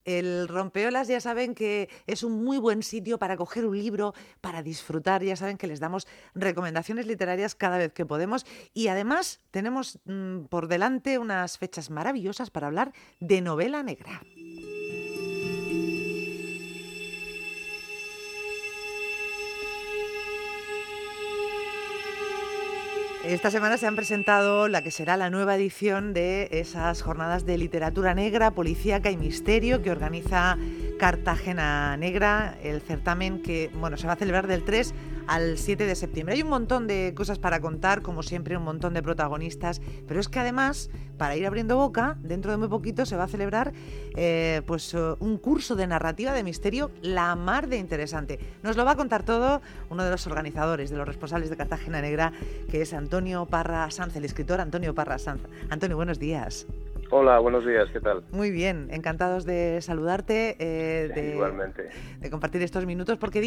El Rompeolas ya saben que es un muy buen sitio para coger un libro, para disfrutar. Ya saben que les damos recomendaciones literarias cada vez que podemos. Y además tenemos por delante unas fechas maravillosas para hablar de novela negra. Esta semana se han presentado la que será la nueva edición de esas jornadas de literatura negra, policíaca y misterio que organiza Cartagena Negra, el certamen que se va a celebrar del 3 al 7 de septiembre. Hay un montón de cosas para contar, como siempre, un montón de protagonistas, pero es que además, para ir abriendo boca, dentro de muy poquito se va a celebrar un curso de narrativa de misterio la mar de interesante. Nos lo va a contar todo uno de los organizadores, de los responsables de Cartagena Negra, que es Antonio Parra Sanz, el escritor Antonio Parra Sanz. Antonio, buenos días. Hola, buenos días, ¿qué tal? Muy bien, encantados de saludarte, Igualmente. de compartir estos minutos, porque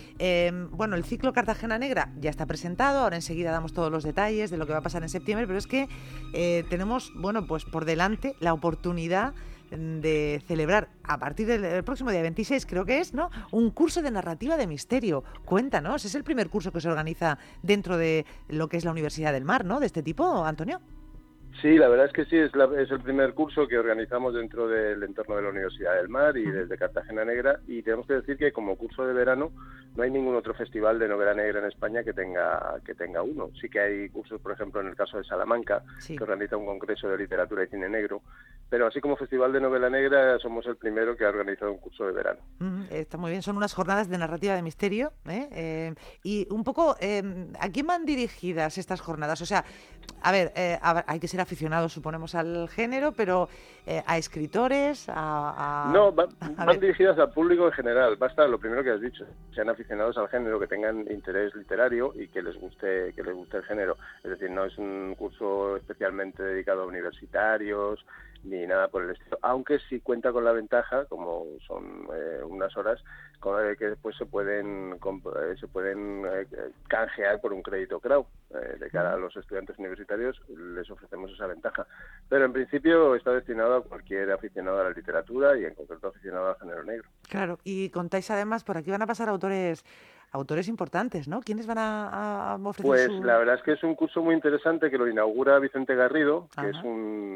el ciclo Cartagena Negra ya está presentado, ahora enseguida damos todos los detalles de lo que va a pasar en septiembre, pero es que tenemos, por delante la oportunidad de celebrar a partir del próximo día 26, creo que es, ¿no?, un curso de narrativa de misterio. Cuéntanos, es el primer curso que se organiza dentro de lo que es la Universidad del Mar, ¿no?, de este tipo, Antonio. Sí, la verdad es que sí, es el primer curso que organizamos dentro del entorno de la Universidad del Mar y desde Cartagena Negra, y tenemos que decir que como curso de verano no hay ningún otro festival de novela negra en España que tenga uno. Sí que hay cursos, por ejemplo, en el caso de Salamanca, sí, que organiza un congreso de literatura y cine negro, pero así como festival de novela negra somos el primero que ha organizado un curso de verano. Está muy bien, son unas jornadas de narrativa de misterio, y un poco, ¿a quién van dirigidas estas jornadas? O sea, hay que ser aficionados, suponemos, al género, pero a escritores, No, van, a van ver. dirigidas al público en general. Basta lo primero que has dicho, sean aficionados al género, que tengan interés literario y que les guste el género. Es decir, no es un curso especialmente dedicado a universitarios ni nada por el estilo. Aunque sí cuenta con la ventaja, como son unas horas, que después se pueden canjear por un crédito CRAU. De cara a los estudiantes universitarios les ofrecemos esa ventaja. Pero en principio está destinado a cualquier aficionado a la literatura y en concreto aficionado al género negro. Claro, y contáis además, por aquí van a pasar autores importantes, ¿no? ¿Quiénes van a ofrecer Pues su...? la verdad es que es un curso muy interesante que lo inaugura Vicente Garrido, que es Ajá.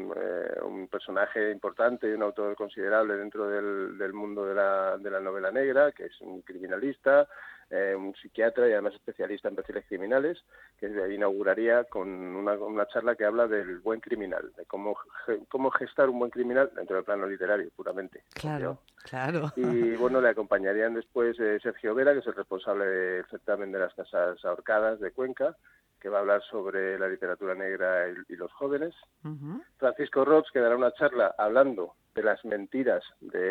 un personaje importante y un autor considerable dentro del mundo de la novela negra, que es un criminalista, un psiquiatra y además especialista en perfiles criminales, que inauguraría con una charla que habla del buen criminal, de cómo gestar un buen criminal dentro del plano literario, puramente. Claro, claro. Y bueno, le acompañarían después Sergio Vera, que es el responsable del certamen de las casas ahorcadas de Cuenca, que va a hablar sobre la literatura negra y los jóvenes. Ujú. Francisco Roig, que dará una charla hablando de las mentiras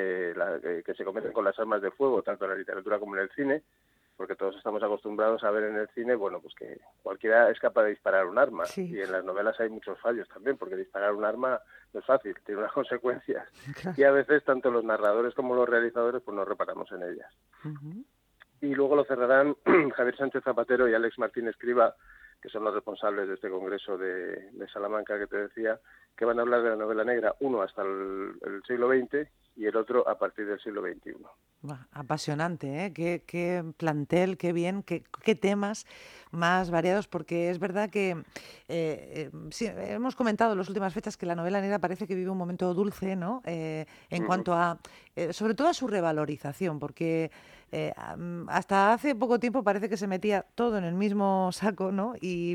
que se cometen con las armas de fuego, tanto en la literatura como en el cine, porque todos estamos acostumbrados a ver en el cine, pues que cualquiera es capaz de disparar un arma, Sí, y en las novelas hay muchos fallos también, porque disparar un arma no es fácil, tiene unas consecuencias, claro. y a veces tanto los narradores como los realizadores pues no reparamos en ellas. Ujú. Y luego lo cerrarán Javier Sánchez Zapatero y Alex Martín Escriba, que son los responsables de este congreso de Salamanca que te decía, que van a hablar de la novela negra, uno hasta el siglo XX y el otro a partir del siglo XXI. Apasionante, ¿eh? Qué plantel, qué bien, qué temas más variados, porque es verdad que sí, hemos comentado en las últimas fechas que la novela negra parece que vive un momento dulce, ¿no? En Uh-huh. cuanto a, sobre todo a su revalorización, porque hasta hace poco tiempo parece que se metía todo en el mismo saco, ¿no?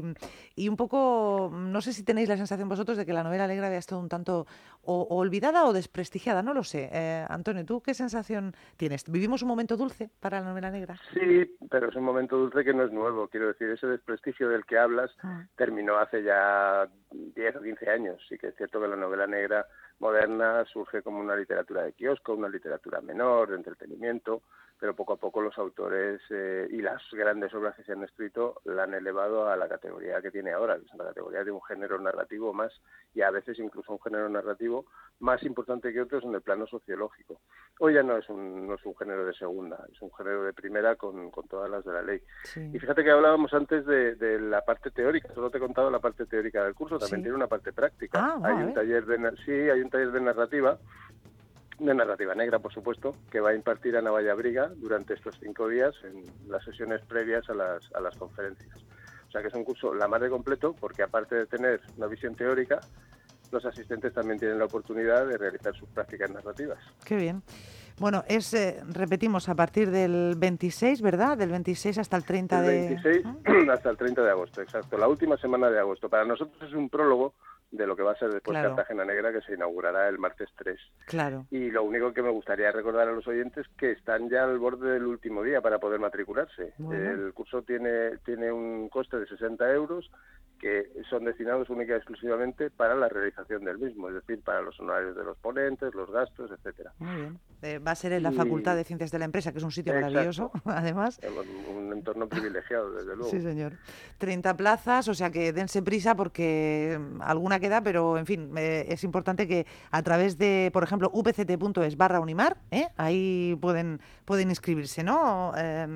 Y un poco, no sé si tenéis la sensación vosotros de que la novela negra había estado un tanto o olvidada o desprestigiada, no lo sé. Antonio, ¿tú qué sensación tienes? ¿Vivimos un momento dulce para la novela negra? Sí, pero es un momento dulce que no es nuevo. Quiero decir, ese desprestigio del que hablas Mm. terminó hace ya 10 o 15 años. Sí que es cierto que la novela negra moderna surge como una literatura de kiosco, una literatura menor, de entretenimiento, pero poco a poco los autores y las grandes obras que se han escrito la han elevado a la categoría que tiene ahora, que es la categoría de un género narrativo más, y a veces incluso un género narrativo más importante que otros en el plano sociológico. Hoy ya no es un género de segunda, es un género de primera con todas las de la ley. Y Sí, fíjate que hablábamos antes de la parte teórica, solo te he contado la parte teórica del curso, también sí. tiene una parte práctica. Ah, a ver. Hay un taller de narrativa de narrativa negra, por supuesto, que va a impartir Ana Vallabriga durante estos 5 días en las sesiones previas a las conferencias. O sea que es un curso la mar de completo, porque aparte de tener una visión teórica, los asistentes también tienen la oportunidad de realizar sus prácticas narrativas. Qué bien. Bueno, repetimos, a partir del 26, ¿verdad? Del 26 hasta el 30 Del 26 hasta el 30 de agosto, exacto. La última semana de agosto. Para nosotros es un prólogo de lo que va a ser después Cartagena Negra, que se inaugurará el martes 3. Claro. Y lo único que me gustaría recordar a los oyentes que están ya al borde del último día para poder matricularse. Bueno. El curso tiene un coste de 60 euros que son destinados única y exclusivamente para la realización del mismo, es decir, para los honorarios de los ponentes, los gastos, etcétera. Muy bien. Va a ser en la Facultad de Ciencias de la Empresa, que es un sitio maravilloso, además. Un entorno privilegiado, desde luego. Sí, señor. 30 plazas, o sea que dense prisa porque alguna queda, pero en fin, es importante que a través de, por ejemplo, upct.es/unimar, ahí pueden inscribirse, ¿no?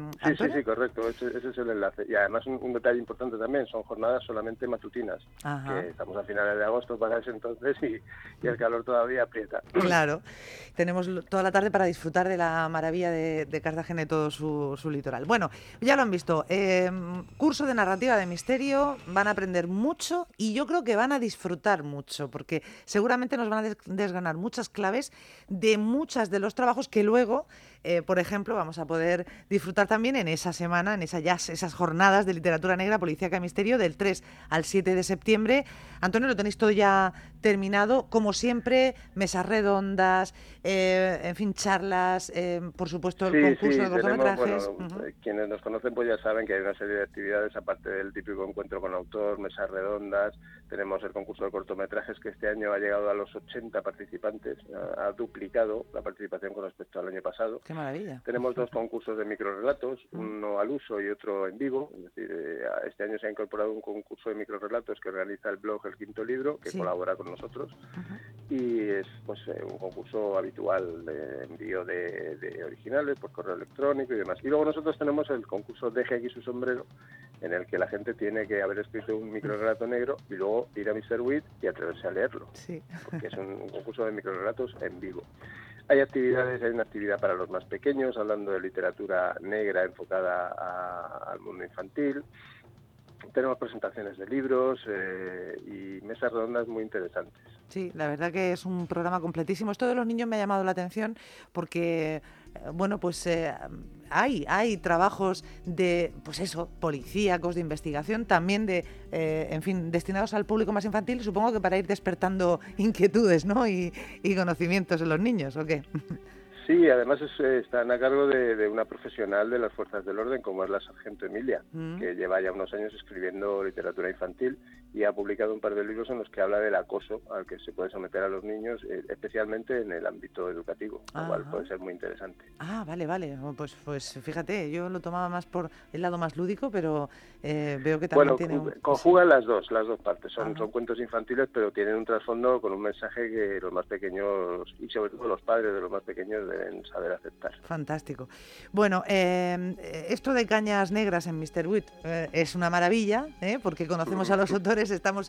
Sí, correcto, ese es el enlace. Y además un detalle importante también, son jornadas solamente matutinas, que estamos a finales de agosto para ese entonces y el calor todavía aprieta. Claro, tenemos toda la tarde para disfrutar de la maravilla de Cartagena y todo su litoral. Bueno, ya lo han visto, curso de narrativa de misterio, van a aprender mucho y yo creo que van a disfrutar mucho, porque seguramente nos van a desgranar muchas claves de muchos de los trabajos que luego, por ejemplo, vamos a poder disfrutar también en esa semana, en esas jornadas de literatura negra, policíaca y misterio, del 3 al 7 de septiembre. Antonio, lo tenéis todo ya terminado, como siempre, mesas redondas, en fin, charlas, por supuesto el concurso de cortometrajes. Quienes nos conocen pues ya saben que hay una serie de actividades, aparte del típico encuentro con autor, mesas redondas. Tenemos el concurso de cortometrajes, que este año ha llegado a los 80 participantes, ha duplicado la participación con respecto al año pasado. ¡Qué maravilla! Tenemos 2 concursos de microrelatos, uno al uso y otro en vivo. Es decir, este año se ha incorporado un concurso de microrelatos que organiza el blog El Quinto Libro, que colabora con nosotros. Y es pues un concurso habitual de envío de originales por correo electrónico y demás. Y luego nosotros tenemos el concurso Deje aquí su sombrero, en el que la gente tiene que haber escrito un microrelato negro y luego ir a Mr. Wit y atreverse a leerlo, porque es un concurso de microrelatos en vivo. Hay una actividad para los más pequeños, hablando de literatura negra enfocada al mundo infantil. Tenemos presentaciones de libros y mesas redondas muy interesantes. Sí, la verdad que es un programa completísimo. Esto de los niños me ha llamado la atención porque, bueno, pues hay trabajos de, pues eso, policíacos, de investigación, también en fin, destinados al público más infantil, supongo que para ir despertando inquietudes, ¿no? Y conocimientos en los niños, ¿o qué? Sí, además están a cargo de una profesional de las fuerzas del orden, como es la sargento Emilia, que lleva ya unos años escribiendo literatura infantil y ha publicado un par de libros en los que habla del acoso al que se puede someter a los niños, especialmente en el ámbito educativo, lo cual puede ser muy interesante. Vale. Pues fíjate, yo lo tomaba más por el lado más lúdico, pero veo que también tiene conjugan las dos partes. Son cuentos infantiles, pero tienen un trasfondo con un mensaje que los más pequeños, y sobre todo los padres de los más pequeños, deben saber aceptar. Fantástico. Bueno, esto de Cañas Negras en Mr. Wit es una maravilla, porque conocemos a los autores,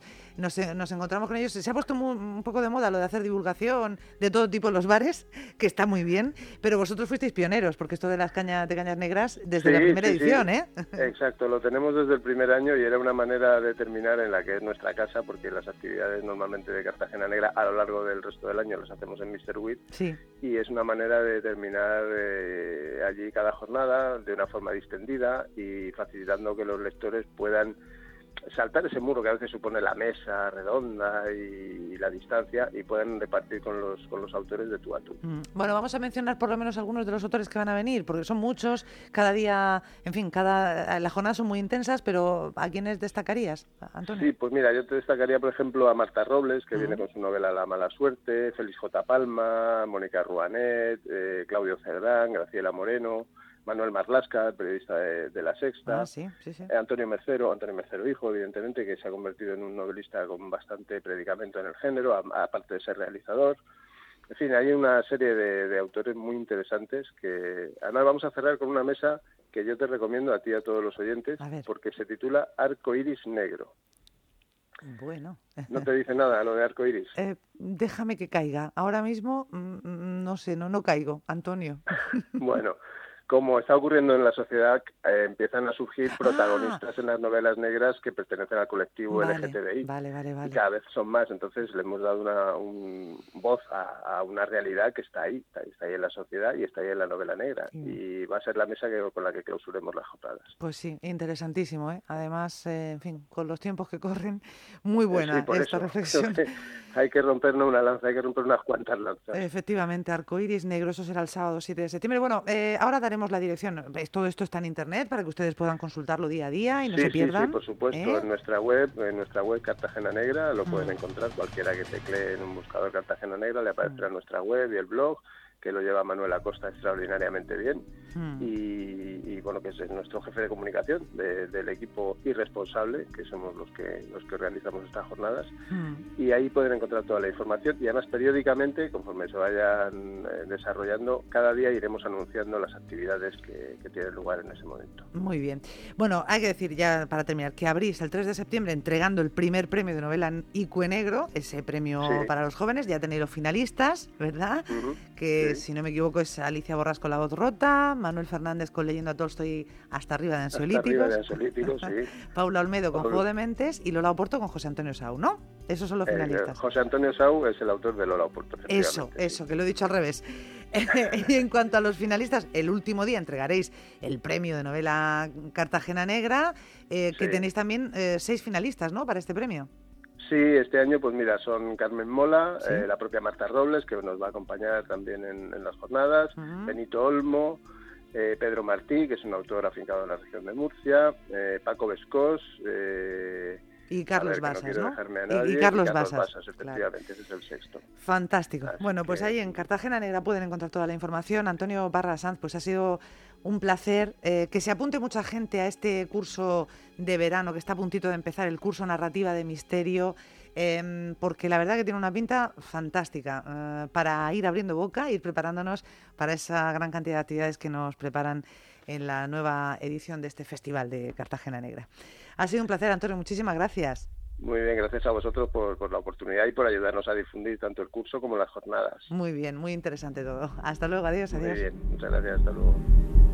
nos encontramos con ellos. Se ha puesto un poco de moda lo de hacer divulgación de todo tipo en los bares, que está muy bien, pero vosotros fuisteis pioneros, porque esto de las cañas negras desde la primera edición, ¿eh? Exacto, lo tenemos desde el primer año y era una manera de terminar en la que es nuestra casa, porque las actividades normalmente de Cartagena Negra a lo largo del resto del año las hacemos en Mr. Wit, y es una manera de terminar allí cada jornada de una forma distendida y facilitando que los lectores puedan saltar ese muro que a veces supone la mesa redonda y la distancia y puedan repartir con los autores de tú a tú. Bueno, vamos a mencionar por lo menos algunos de los autores que van a venir, porque son muchos, cada día, en fin, las jornadas son muy intensas, pero ¿a quiénes destacarías, Antonio? Sí, pues mira, yo te destacaría, por ejemplo, a Marta Robles, que viene con su novela La mala suerte, Félix J. Palma, Mónica Ruanet, Claudio Cerdán, Graciela Moreno, Manuel Marlasca, periodista de La Sexta, Antonio Mercero hijo, evidentemente, que se ha convertido en un novelista con bastante predicamento en el género, aparte de ser realizador. En fin, hay una serie de autores muy interesantes que además vamos a cerrar con una mesa que yo te recomiendo a ti y a todos los oyentes, porque se titula Arco Iris Negro. Bueno. ¿No te dice nada lo de arcoiris? Déjame que caiga. Ahora mismo, no sé, no caigo, Antonio. Bueno, como está ocurriendo en la sociedad, empiezan a surgir Ah, protagonistas en las novelas negras que pertenecen al colectivo vale, LGTBI vale, vale, y vale. cada vez son más. Entonces le hemos dado voz a una realidad que está ahí en la sociedad y está ahí en la novela negra. Sí. Y va a ser la mesa con la que clausuremos las jornadas. Pues sí, interesantísimo, ¿eh? Además, en fin, con los tiempos que corren, muy Sí, buena por esta eso. Creo reflexión. que hay que rompernos una lanza, hay que romper unas cuantas lanzas. Efectivamente, Arcoiris Negro, eso será el sábado 7 de septiembre. Bueno, ahora daremos la dirección. Todo esto está en internet para que ustedes puedan consultarlo día a día y no se Sí, pierdan. por supuesto, ¿Eh? en nuestra web Cartagena Negra lo pueden Mm, encontrar, cualquiera que teclee en un buscador Cartagena Negra le mm, aparecerá nuestra web y el blog, que lo lleva Manuel Acosta extraordinariamente bien, mm. y bueno, que es nuestro jefe de comunicación del equipo irresponsable, que somos los que organizamos estas jornadas, Mm. y ahí pueden encontrar toda la información, y además periódicamente, conforme se vayan desarrollando, cada día iremos anunciando las actividades que tienen lugar en ese momento. Muy bien. Bueno, hay que decir ya para terminar que abrís el 3 de septiembre entregando el primer premio de novela ICUE Negro, ese premio Sí. para los jóvenes. Ya tenéis los finalistas, ¿verdad? Ujú. Que Sí. si no me equivoco es Alicia Borràs con La voz rota, Manuel Fernández con Leyendo a Tolstoy hasta arriba de Hasta arriba de ansiolíticos, ansiolíticos, sí. Paula Olmedo con Juego Pablo- de Mentes y Lola Oporto con José Antonio Sau, ¿no? Esos son los finalistas. José Antonio Sau es el autor de Lola Oporto, efectivamente. Sí. Eso, que lo he dicho al revés. Y en cuanto a los finalistas, el último día entregaréis el premio de novela Cartagena Negra, que Sí. tenéis también 6 finalistas, ¿no?, para este premio. Sí, este año, pues mira, son Carmen Mola, Sí. la propia Marta Robles, que nos va a acompañar también en las jornadas, Ujú. Benito Olmo, Pedro Martí, que es un autor afincado en la región de Murcia, Paco Vescós, Y a Carlos ver, que no Basas, quiero ¿no? dejarme a Y nadie, Carlos Basas, claro. efectivamente, ese es el sexto. Fantástico. Así Bueno, pues que, ahí en Cartagena Negra pueden encontrar toda la información. Antonio Barra Sanz, pues ha sido un placer que se apunte mucha gente a este curso de verano que está a puntito de empezar, el curso Narrativa de Misterio, porque la verdad que tiene una pinta fantástica para ir abriendo boca, ir preparándonos para esa gran cantidad de actividades que nos preparan en la nueva edición de este Festival de Cartagena Negra. Ha sido un placer, Antonio, muchísimas gracias. muy bien, gracias a vosotros por la oportunidad y por ayudarnos a difundir tanto el curso como las jornadas. Muy bien, muy interesante todo. Hasta luego, adiós, Muy adiós. bien, muchas gracias, hasta luego.